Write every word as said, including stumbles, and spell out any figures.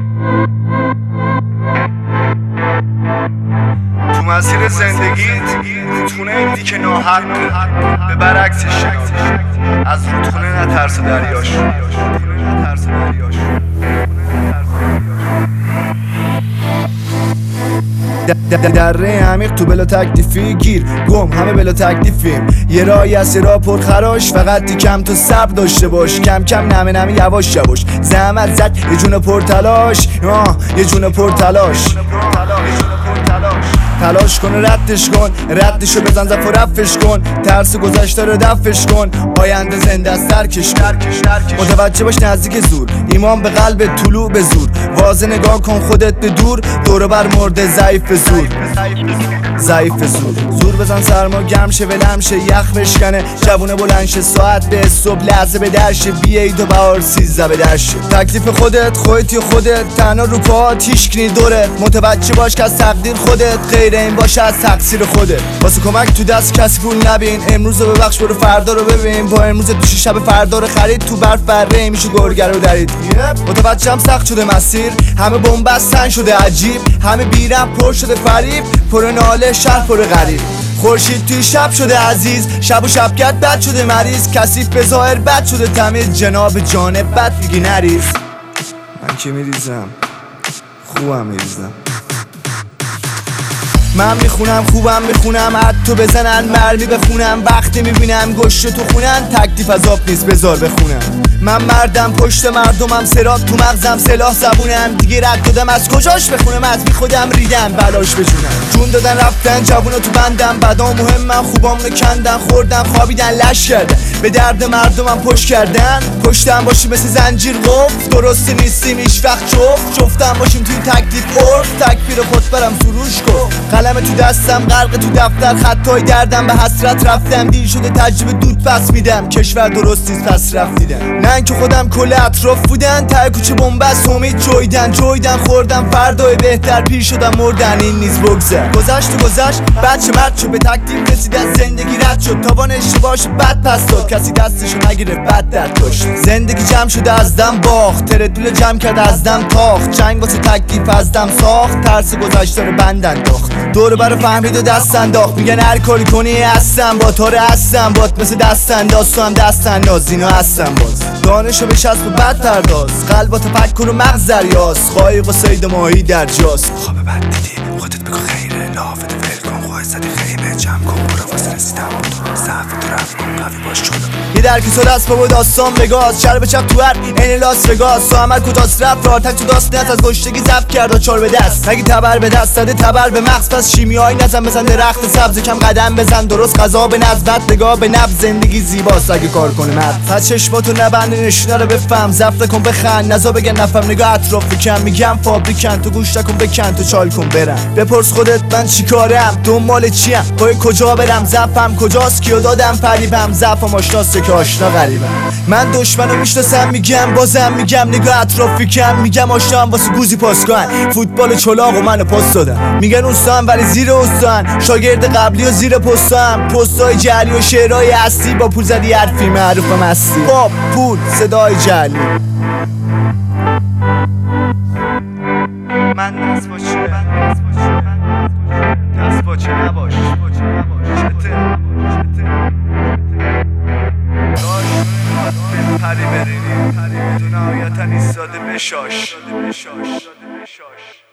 تو مسیر زندگیت رودخونه دیدی که ناحق به برعکسش شنا، از رودخونه نترس دریاش. دره عمیق تو بلا تکلیفی گیر گم همه بلا تکلیفیم، یه راهی از یه راه پر خراش، فقط تی کم تو صبر داشته باش، کم کم نمه نمه یواش یواش زحمت زد یه جون پر تلاش، آه یه جون پر تلاش. تلاش کن و ردش کن، ردشو بزن زف و رفش کن، ترس گذشته رو دفش کن، آینده زنده از ترکش کن. متوجه باش نزدیک زور، ایمان به قلب طلوع به زور، واضح نگاه کن خودت به دور، دورو بر مرده ضعیف به زور، ضعیف به زور. زور بزن سرما گرم شه ولم شه، یخ بشکنه جوونه بلند شه، ساعت به صبح لحظه به درشه، بیایید و بهار سیزده به درشه. تکلیف خودت خودتی و خودت، تنها رو پاهات هیچ کنی دورت، متوجه باش که از تقدیر خودت غیر این باشه از تقصیر خودت. واسه کمک تو دست کسی پول نبین، امروز رو ببخش برو فردا رو ببین، با امروز دوش شب فردا رو خرید، تو برف بره میشه گرگر رو درید. متوجهم سخت شده مسیر، همه بنبستن شده عجیب، همه بیرم پر شده فریب، پر ناله شهر پر غریب. خورشید توی شب شده عزیز، شب و شبکت بد شده مریض، کثیف به ظاهر بد شده تمیز، جناب جانب بد میگی نریز. من که میریزم خوبم میریزم، من میخونم خوبم میخونم، حتی بزنن مرمی بخونم، وقتی میبینم گشت تو خونن، تکلیف از آب نیست بذار بخونم. من مردم پشت مردمم، سراب تو مغزم سلاح زبونم، دیگه رد دادم از کجاش بخونم، از بی خودم ریدم بلاش بجونم. جون دادن رفتن جوونا تو بندم، بعدا مهمم خوبامونو کندن، خوردن خوابیدن لش کردن، به درد مردمم پشت کردن، پشتم باشی مثل زنجیر قفل، درستی نیستیم هیچ وقت جفت، جفتم باشیم توی تکلیف عرف، تکبیر خود برم سروش کن، قلم تو دستم غرق تو دفتر، خطای دردم به حسرت رفتم، دیر شده تجربه دود پس میدم، کشور درست نیست پس رفت دیدم. نه که خودم کل اطراف بودن، ته کوچه بنبست امید جویدن، جویدن خوردم فردای بهتر، پیر شدم مردن این نیز بگذر. گذشت و گذشت بچه مرد شد، به تکلیف رسید از زندگی رد شد، تاوان اشتباهش بد پس داد، کسی دستشو نگیره بد درد داشت. زندگی جمع شده از دم باخت، تردول جمع کرد از دم تاخت، جنگ واسه تکلیف از دم ساخت، ترس گذشته رو بند انداخت، دور برا فهمید و دست انداخت، میگن هر کاری کنی هستم با تاره هستم بات، مثل دست انداز تو هم دست انداز، اینا هستم باز. دانشو به شست و بد پرداز، قلبا تفکر و مغز دریاز، قایق و صید ماهی در جاست. خواب بد دیدی خودت بگو خیره، لافت ول کن خواهی زدی خیمه، جمع کن برو واسه رسیدم تو صحف تو رفت کن قوی باش جلو. یه درکی سال است بابا داستان بگاز، شر به چپ تو هر این لاس وگاس، تو عمل کداست رفت رارتک تو داست نت، از گشتگی زب کرد و چار به دست، نگی تبر به دست زده تبر به مغز، پس شیمیایی نزن بزن درخت سبز، کم قدم بزن درست غذا به نزبت، نگاه به نبض، زندگی زیباست اگه کار کنه مرد. پس چشماتو نبند نشونه رو بفهم، زفت کن بخند نزا بگن نفهم، نگاه اطراف بکن، میگم فابریکن تو گوش نکن بکن تو چال کن برم، بپرس خودت من چیکارم دنبال چیم پای کجا برم، زفم کجاست کیو دادم فریبم، زفم آشناسته که آشنا غریبم. من دشمنو میشناسم میگم بازم میگم، نگاه اطراف کم میگم آشنام واسه گوزی پاس کن، فوتبال چلاق و منو پاس دادم، میگن استان ولی زیر استان، شاگرد قبلی و زیر پستان، پستای جعلی و شعرهای اصلی، با پول زدی حرفی معروفم هستی، با پول صدای جعلی. من دست باشه دست باشه نباش چته پری برینی تو نهایتا ایستاده بشاش.